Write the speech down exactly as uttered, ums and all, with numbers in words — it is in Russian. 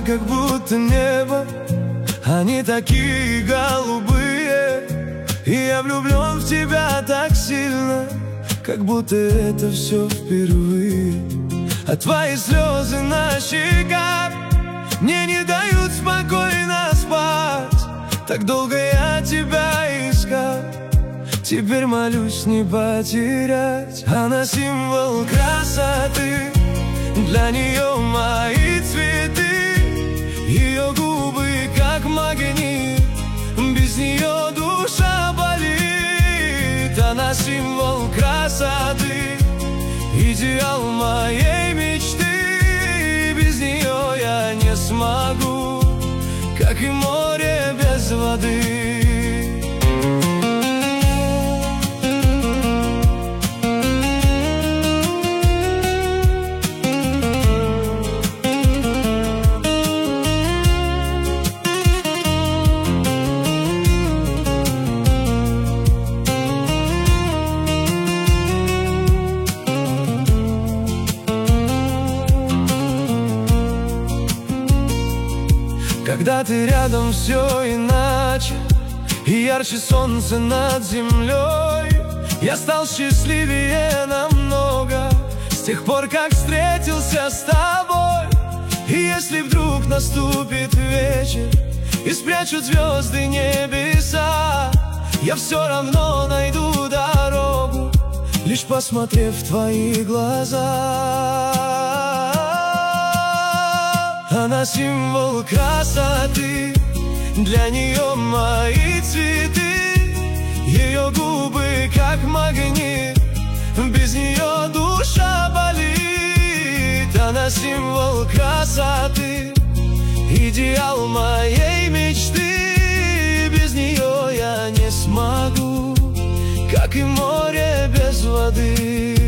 как будто небо, они такие голубые. И я влюблен в тебя так сильно, как будто это все впервые. А твои слезы на щеках мне не дают спокойно спать. Так долго я тебя искал, теперь молюсь не потерять. Она символ красоты, для нее мои цветы. Ее губы как магнит, без нее душа болит. Она символ красоты, идеал моей мечты. Без нее я не смогу, как и море без воды. Когда ты рядом, все иначе, и ярче солнце над землей. Я стал счастливее намного с тех пор, как встретился с тобой. И если вдруг наступит вечер и спрячут звезды небеса, я все равно найду дорогу, лишь посмотрев в твои глаза. Она символ красоты, для нее мои цветы. Ее губы как магнит, без нее душа болит. Она символ красоты, идеал моей мечты. Без нее я не смогу, как и море без воды.